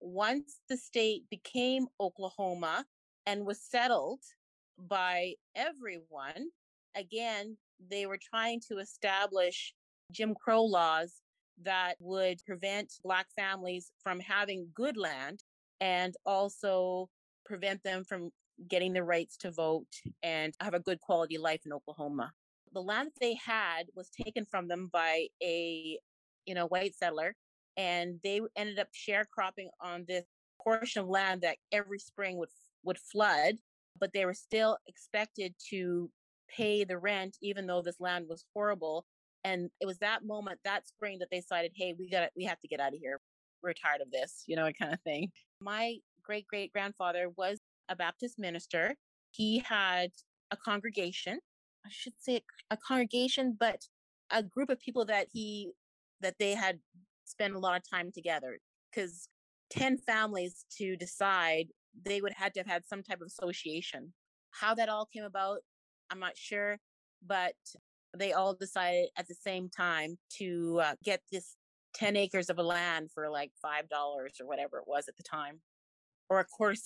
once the state became Oklahoma and was settled by everyone, again, they were trying to establish Jim Crow laws that would prevent Black families from having good land and also prevent them from getting the rights to vote and have a good quality life in Oklahoma. The land that they had was taken from them by a white settler, and they ended up sharecropping on this portion of land that every spring would flood, but they were still expected to pay the rent even though this land was horrible. And it was that moment, that spring, that they decided, hey, we have to get out of here. We're tired of this, kind of thing. My great great grandfather was a Baptist minister. He had a congregation, I should say a congregation, but a group of people that they had spent a lot of time together, because 10 families to decide, they would had to have had some type of association. How that all came about, I'm not sure, but they all decided at the same time to get this 10 acres of a land for like $5 or whatever it was at the time, or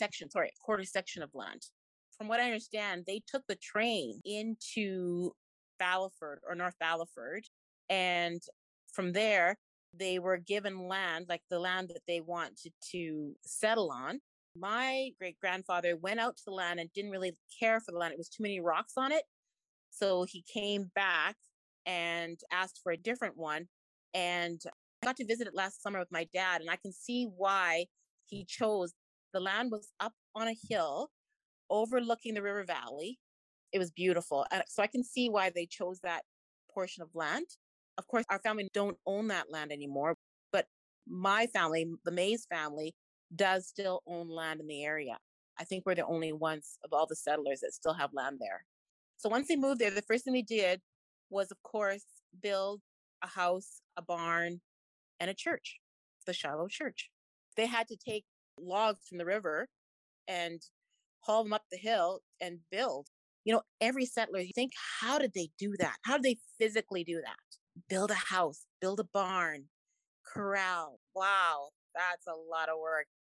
a quarter section of land. From what I understand, they took the train into Battleford or North Battleford. And from there, they were given land, like the land that they wanted to settle on. My great grandfather went out to the land and didn't really care for the land. It was too many rocks on it. So he came back and asked for a different one. And I got to visit it last summer with my dad, and I can see why he chose. The land was up on a hill overlooking the river valley. It was beautiful. And so I can see why they chose that portion of land. Of course, our family don't own that land anymore, but my family, the Mays family, does still own land in the area. I think we're the only ones of all the settlers that still have land there. So once they moved there, the first thing they did was, of course, build a house, a barn, and a church, the Shiloh Church. They had to take logs from the river and haul them up the hill and build. Every settler, you think, how did they do that? How did they physically do that? Build a house, build a barn, corral. Wow, that's a lot of work.